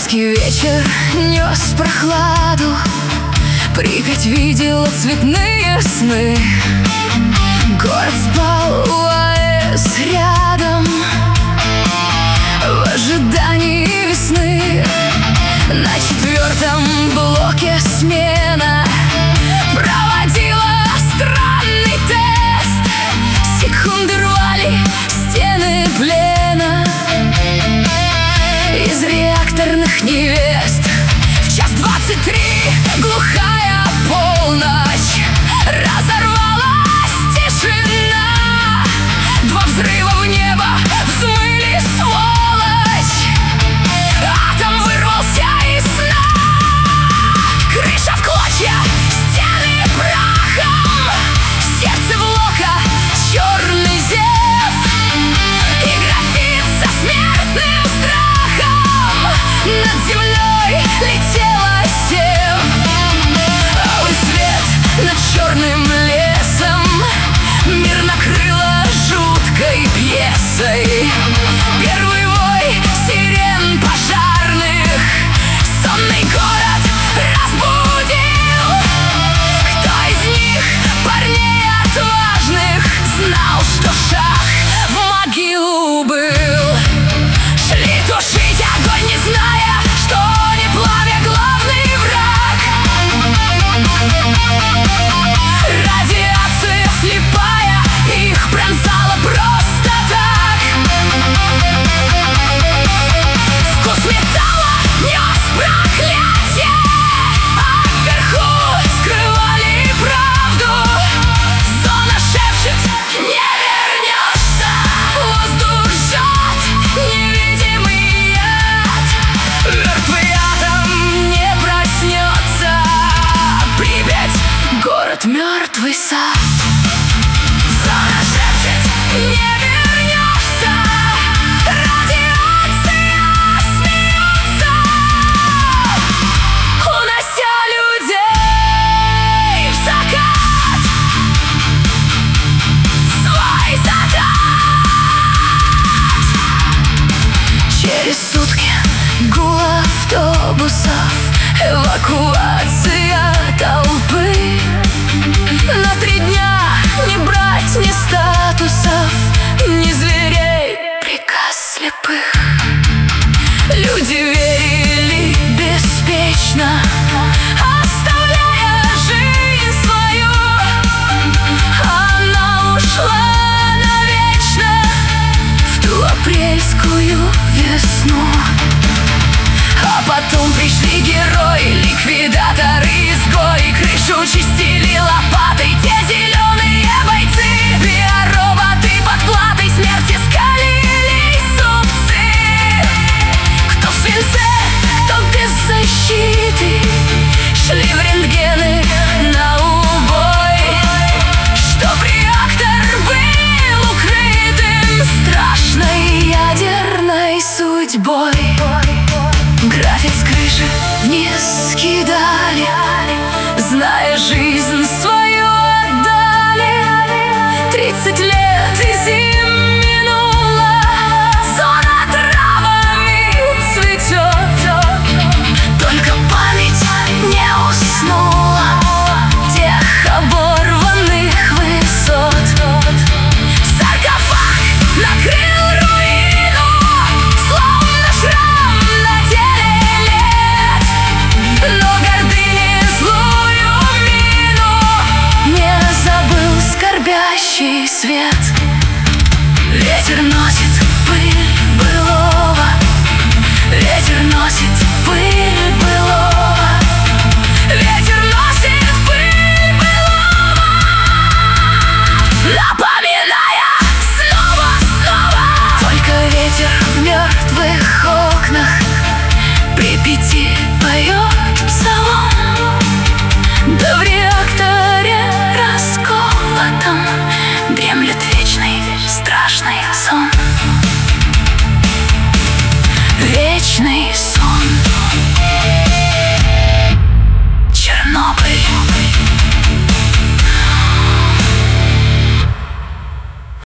Майский вечер нес прохладу, Припять видела цветные сны. Город спал у АЭС рядом в ожидании весны. На 4-м блоке смена проводила странный тест. Секунды рвали стены плена из реакторных невест. В 1:23 глухая полночь, разорвалась тишина. 2 взрыва в небо взмыли, сволочь. Атом вырвался из сна. Крыша в клочья, стены прахом, сердце блока черный зев и графит со смертным страхом. Над землей летела сев, алый свет над черным лесом. Мир накрыла жуткой пьесой. Первый вой сирен пожарных сонный город разбудил. Кто из них, парней отважных, знал, что шаг в могилу был? Шли тушить огонь, не зная, что не пламя главный враг. Радиация слепая их пронзала просто так. Вкус металла нес проклятие, а вверху скрывали правду. Зона шепчет: не вернешься. Воздух жжет невидимый яд. Мертвый атом не проснется. Припять — город мертвый сад. Зона шепчет: не вернешься. Радиация смеется, унося людей в закат. Свой закат. Через сутки гул автобусов, эвакуация толпы. На 3 дня не брать ни статусов, ни зверей, приказ слепых. Люди верили беспечно, оставляя жизнь свою. Она ушла навечно в ту апрельскую весну. А потом пришли герои, ликвидаторы, изгои. Крышу чистили лопатой те зеленые бойцы. Биороботы под платой смерти скалили зубцы. Кто в свинце, кто без защиты, шли в рентгены на убой. Чтоб реактор был укрытым страшной ядерной судьбой.